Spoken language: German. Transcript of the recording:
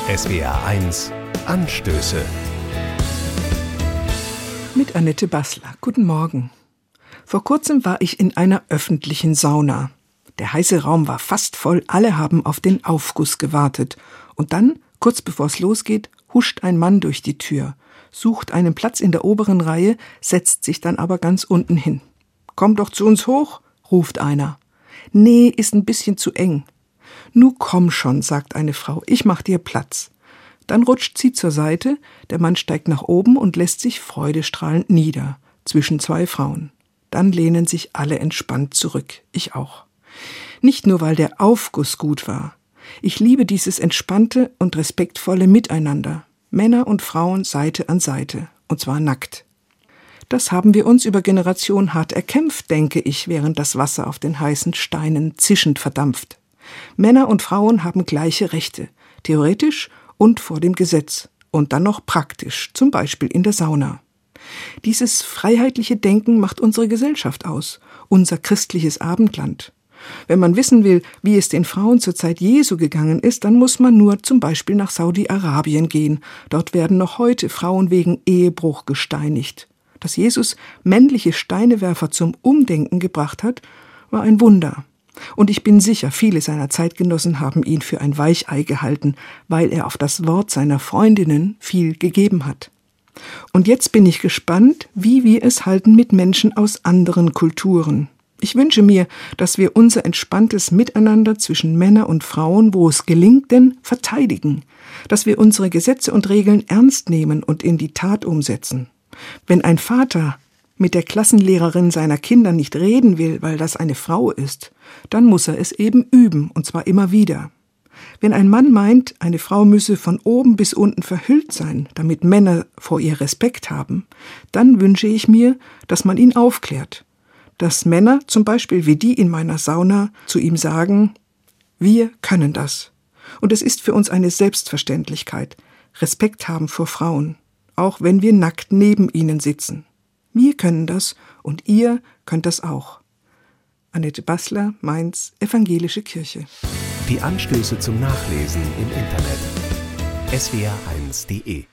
SWR1 Anstöße. Mit Annette Bassler. Guten Morgen. Vor kurzem war ich in einer öffentlichen Sauna. Der heiße Raum war fast voll, alle haben auf den Aufguss gewartet. Und dann, kurz bevor es losgeht, huscht ein Mann durch die Tür, sucht einen Platz in der oberen Reihe, setzt sich dann aber ganz unten hin. »Komm doch zu uns hoch«, ruft einer. »Nee, ist ein bisschen zu eng.« »Nu komm schon«, sagt eine Frau, »ich mach dir Platz.« Dann rutscht sie zur Seite, der Mann steigt nach oben und lässt sich freudestrahlend nieder, zwischen zwei Frauen. Dann lehnen sich alle entspannt zurück, ich auch. Nicht nur, weil der Aufguss gut war. Ich liebe dieses entspannte und respektvolle Miteinander. Männer und Frauen Seite an Seite, und zwar nackt. Das haben wir uns über Generationen hart erkämpft, denke ich, während das Wasser auf den heißen Steinen zischend verdampft. Männer und Frauen haben gleiche Rechte, theoretisch und vor dem Gesetz und dann noch praktisch, zum Beispiel in der Sauna. Dieses freiheitliche Denken macht unsere Gesellschaft aus, unser christliches Abendland. Wenn man wissen will, wie es den Frauen zur Zeit Jesu gegangen ist, dann muss man nur zum Beispiel nach Saudi-Arabien gehen. Dort werden noch heute Frauen wegen Ehebruch gesteinigt. Dass Jesus männliche Steinewerfer zum Umdenken gebracht hat, war ein Wunder. Und ich bin sicher, viele seiner Zeitgenossen haben ihn für ein Weichei gehalten, weil er auf das Wort seiner Freundinnen viel gegeben hat. Und jetzt bin ich gespannt, wie wir es halten mit Menschen aus anderen Kulturen. Ich wünsche mir, dass wir unser entspanntes Miteinander zwischen Männern und Frauen, wo es gelingt, denn verteidigen. Dass wir unsere Gesetze und Regeln ernst nehmen und in die Tat umsetzen. Wenn ein Vater mit der Klassenlehrerin seiner Kinder nicht reden will, weil das eine Frau ist, dann muss er es eben üben, und zwar immer wieder. Wenn ein Mann meint, eine Frau müsse von oben bis unten verhüllt sein, damit Männer vor ihr Respekt haben, dann wünsche ich mir, dass man ihn aufklärt. Dass Männer, zum Beispiel wie die in meiner Sauna, zu ihm sagen, wir können das. Und es ist für uns eine Selbstverständlichkeit, Respekt haben vor Frauen, auch wenn wir nackt neben ihnen sitzen. Wir können das und ihr könnt das auch. Annette Bassler, Mainz, Evangelische Kirche. Die Anstöße zum Nachlesen im Internet. swr1.de